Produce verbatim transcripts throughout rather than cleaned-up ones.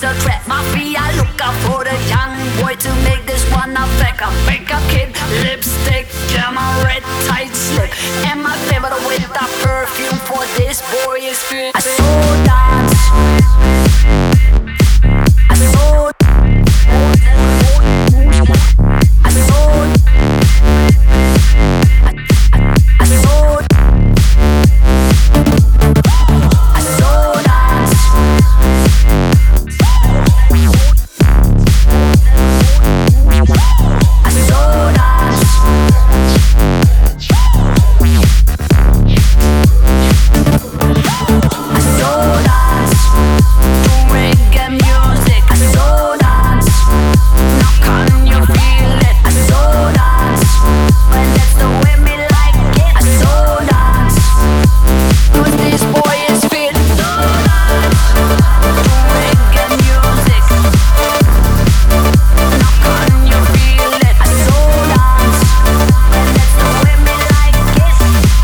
a threat. Mafia, look out for the young boy to make this one effect. A makeup kid, lipstick, glamour, red tight slip. And my favorite with the perfume for this boy is fit. I saw dance. I saw. I saw. I saw. I saw dance. I saw dance. I saw dance to reggae music. I saw dance. Now can you feel it? I saw dance. Well, that's the way me like it. I saw dance. 'Cause this boy is fit. To reggae music. Now can you feel it? I saw dance. Well, that's the way me like it.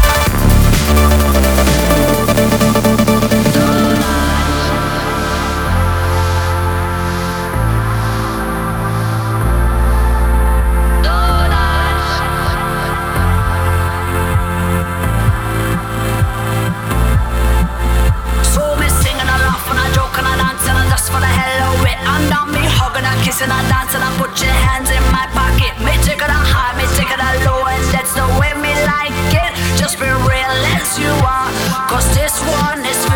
So me sing and I laugh and I joke and I dance and I just for the hell of it. And now me hug and I kiss and I dance and I put your hands in my pocket. Me take it on high, me take it on low, and that's the way me like it. Just be real as you are, 'cause this one is